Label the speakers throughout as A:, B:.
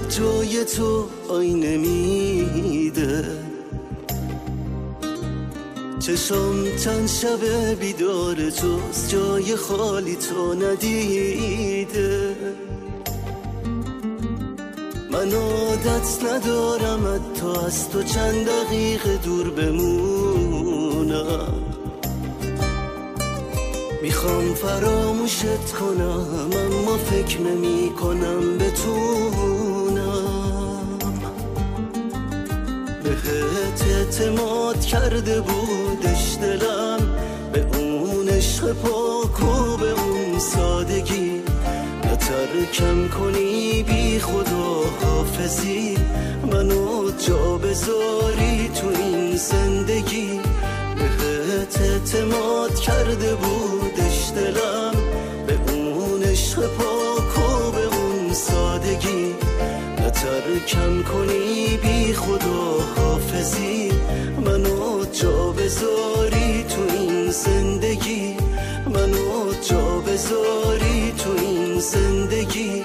A: جای تو آینه میده، چشم چند شب بیدار جز جای خالی تو ندیده. من عادت ندارم تا از تو چند دقیقه دور بمونم، میخوام فراموشت کنم اما فکر نمی کنم بتونم. بهت اعتماد کرده بودش دلم، به اون عشق پاک و به اون سادگی، نترکم کنی بی خدا حافظی، منو جا بذاری تو این زندگی. بهت اعتماد کرده بودش دلم، به اون عشق پاک و به اون سادگی، نترکم کنی بی خدا حافظی، منو جا بذاری تو این زندگی، منو جا بذاری تو این زندگی.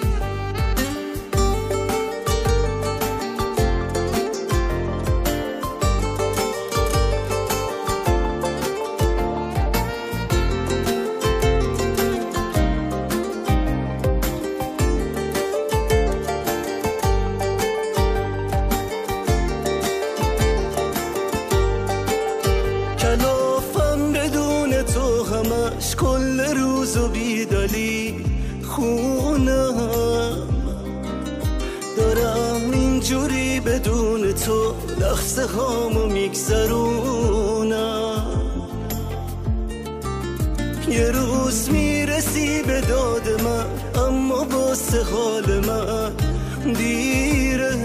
A: کلافم بدون تو همش کل روزو بیدلی خونم، دارم اینجوری بدون تو لحظه هامو میگذرونم. یه روز میرسی به داد من اما واسه حال من دیره،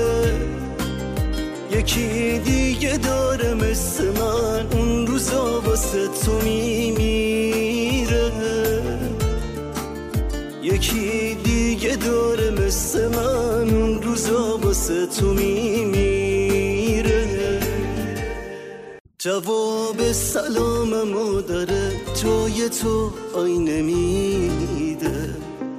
A: یکی دیگه داره مثل من اون روزا واسه تو میمیره. یکی دیگه داره مثل من اون روزا واسه تو میمیره. جواب سلاممو داره جای تو آینه میده،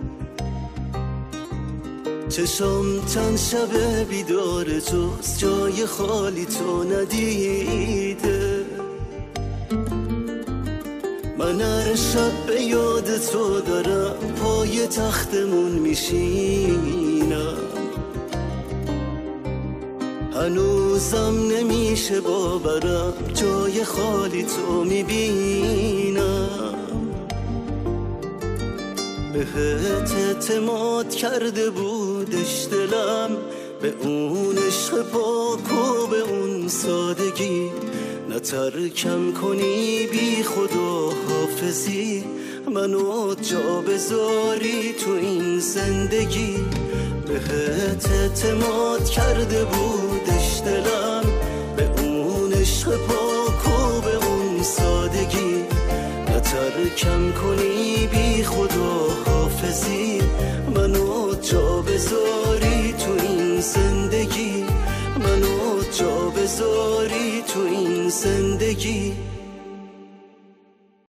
A: چشم چند شب بیدار جز جای خالی تو ندیده. من هر شب به یاد تو دارم پای تختمون میشینم، هنوزم نمیشه باورم جای خالی تو میبینم. بهت اعتماد کرده بودش دلم، به اون عشق پاک و به اون سادگی، نترکم کنی بی خدا حافظی، منو جا بذاری تو این زندگی. بهت اعتماد کرده بودش دلم، به اون عشق پاک و به اون سادگی، نترکم کنی بی خدا حافظی، منو جا بذاری تو این زندگی، منو جا بذاری تو این زندگی.